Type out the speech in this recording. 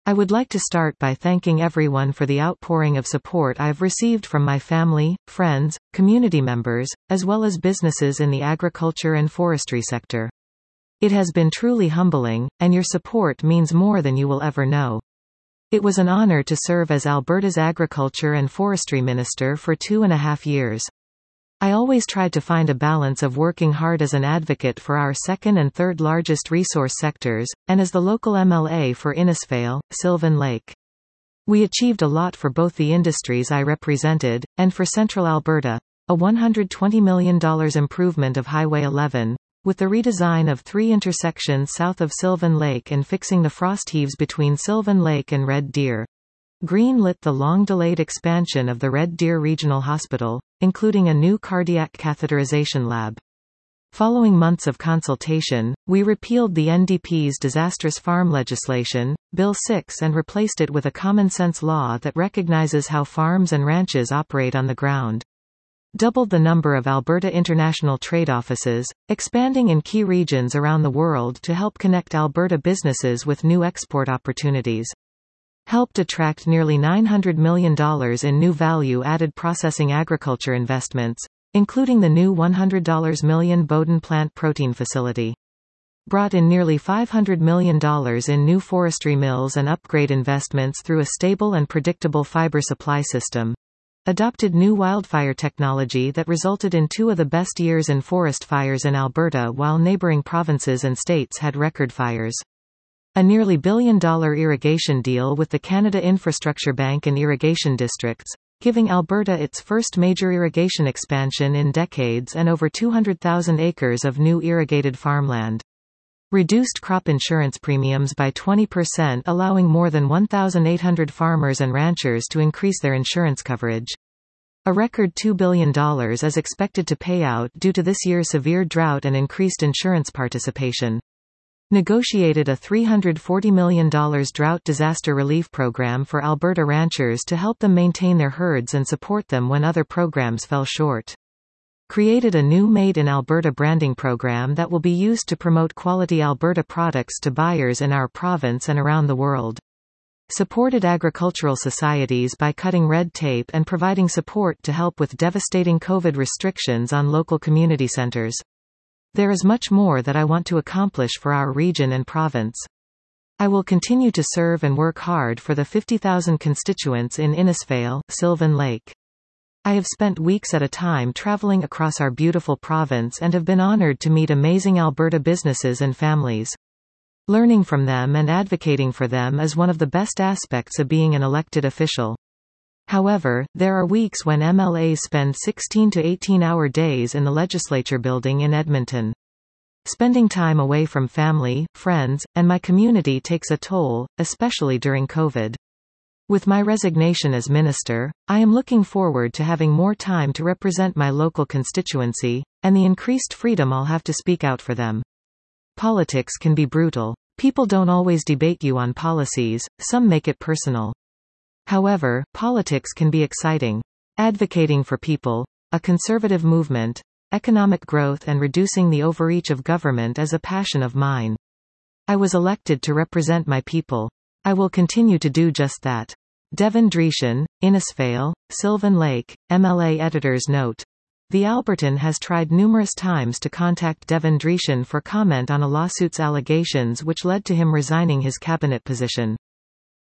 I would like to start by thanking everyone for the outpouring of support I've received from my family, friends, community members, as well as businesses in the agriculture and forestry sector. It has been truly humbling, and your support means more than you will ever know. It was an honor to serve as Alberta's Agriculture and Forestry Minister for 2.5 years. I always tried to find a balance of working hard as an advocate for our second and third largest resource sectors, and as the local MLA for Innisfail, Sylvan Lake. We achieved a lot for both the industries I represented, and for Central Alberta, a $120 million improvement of Highway 11, with the redesign of 3 intersections south of Sylvan Lake and fixing the frost heaves between Sylvan Lake and Red Deer. Green-lit the long-delayed expansion of the Red Deer Regional Hospital, including a new cardiac catheterization lab. Following months of consultation, we repealed the NDP's disastrous farm legislation, Bill 6, and replaced it with a common-sense law that recognizes how farms and ranches operate on the ground. Doubled the number of Alberta International Trade Offices, expanding in key regions around the world to help connect Alberta businesses with new export opportunities. Helped attract nearly $900 million in new value-added processing agriculture investments, including the new $100 million Bowden plant protein facility. Brought in nearly $500 million in new forestry mills and upgrade investments through a stable and predictable fiber supply system. Adopted new wildfire technology that resulted in 2 of the best years in forest fires in Alberta while neighboring provinces and states had record fires. A nearly $1 billion irrigation deal with the Canada Infrastructure Bank and irrigation districts, giving Alberta its first major irrigation expansion in decades and over 200,000 acres of new irrigated farmland. Reduced crop insurance premiums by 20%, allowing more than 1,800 farmers and ranchers to increase their insurance coverage. A record $2 billion is expected to pay out due to this year's severe drought and increased insurance participation. Negotiated a $340 million drought disaster relief program for Alberta ranchers to help them maintain their herds and support them when other programs fell short. Created a new Made in Alberta branding program that will be used to promote quality Alberta products to buyers in our province and around the world. Supported agricultural societies by cutting red tape and providing support to help with devastating COVID restrictions on local community centers. There is much more that I want to accomplish for our region and province. I will continue to serve and work hard for the 50,000 constituents in Innisfail, Sylvan Lake. I have spent weeks at a time traveling across our beautiful province and have been honored to meet amazing Alberta businesses and families. Learning from them and advocating for them is one of the best aspects of being an elected official. However, there are weeks when MLAs spend 16 to 18-hour days in the legislature building in Edmonton. Spending time away from family, friends, and my community takes a toll, especially during COVID. With my resignation as minister, I am looking forward to having more time to represent my local constituency, and the increased freedom I'll have to speak out for them. Politics can be brutal. People don't always debate you on policies, some make it personal. However, politics can be exciting. Advocating for people, a conservative movement, economic growth and reducing the overreach of government is a passion of mine. I was elected to represent my people. I will continue to do just that. Devin Dreeshen, Innisfail, Sylvan Lake, MLA Editor's Note. The Albertan has tried numerous times to contact Devin Dreeshen for comment on a lawsuit's allegations which led to him resigning his cabinet position.